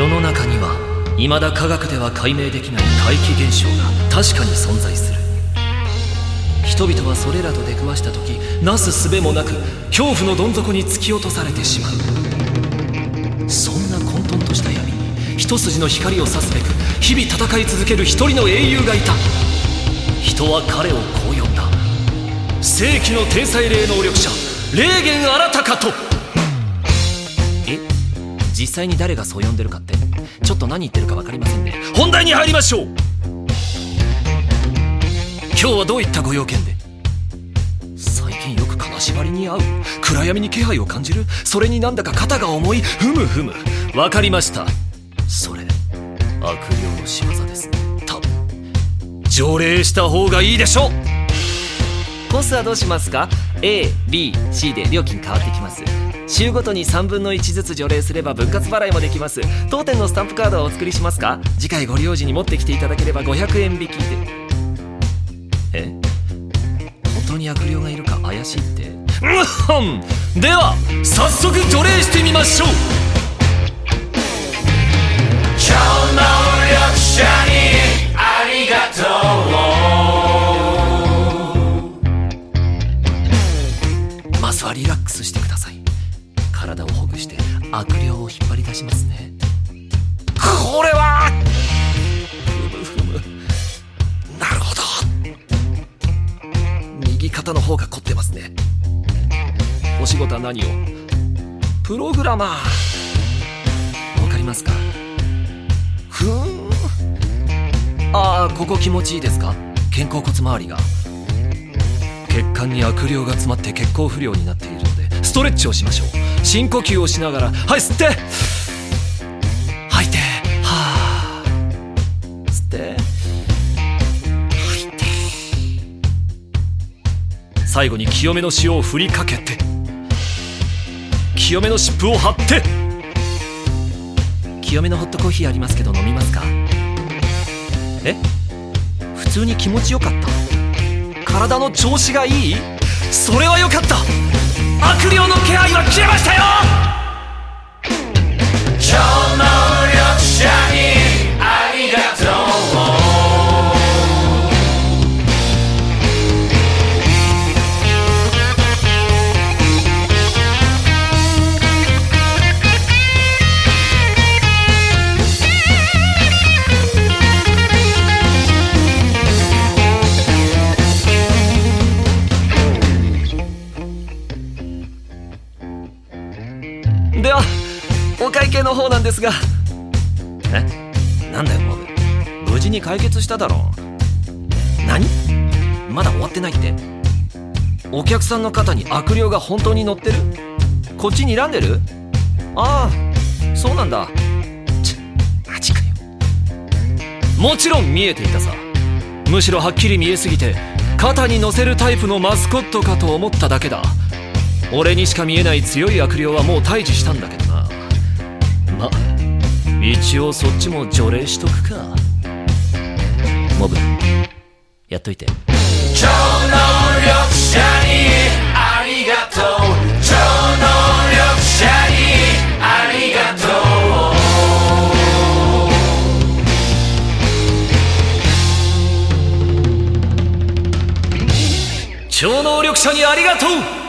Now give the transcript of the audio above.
世の中には未だ科学では解明できない怪奇現象が確かに存在する。人々はそれらと出くわした時、なすすべもなく恐怖のどん底に突き落とされてしまう。そんな混沌とした闇に一筋の光を差すべく日々戦い続ける一人の英雄がいた。人は彼をこう呼んだ。世紀の天才霊能力者レーゲン新と。実際に誰がそう呼んでるかってちょっと何言ってるか分かりませんね。本題に入りましょう。今日はどういったご用件で？最近よく金縛りに遭う。暗闇に気配を感じる。それになんだか肩が重い。ふむふむ、分かりました。それ悪霊の仕業ですね。多分条例した方がいいでしょう。コースはどうしますか？ A、B、C で料金変わってきます。週ごとに3分の1ずつ除霊すれば分割払いもできます。当店のスタンプカードはお作りしますか？次回ご利用時に持ってきていただければ500円引きで。本当に悪霊がいるか怪しいって。では早速除霊してみましょう。 超能力者にありがとう。 まずはリラックスしてください。体をほぐして悪霊を引っ張り出しますね。これはふむふむ、なるほど。右肩の方が凝ってますね。お仕事は何を？プログラマー。わかりますか？ここ気持ちいいですか？肩甲骨周りが。血管に悪霊が詰まって血行不良になっているのでストレッチをしましょう。深呼吸をしながら、はい、吸って吐いて、はー、吸って吐いて。最後に清めの塩を振りかけて、清めの湿布を貼って。清めのホットコーヒーありますけど飲みますか？普通に気持ちよかった？体の調子がいい？それはよかった。悪霊の気配は消えましたよ。 超能力者にありがとではお会計の方なんですが。なんだよモブ、無事に解決しただろう。何？まだ終わってないって？お客さんの肩に悪霊が本当に乗ってる？こっちに睨んでる？ああ、そうなんだ。マジかよ。もちろん見えていたさ。むしろはっきり見えすぎて肩に乗せるタイプのマスコットかと思っただけだ。俺にしか見えない強い悪霊はもう退治したんだけどな。ま、一応そっちも除霊しとくか。モブ、やっといて。 超能力者にありがとう。超能力者にありがとう。 超能力者にありがとう。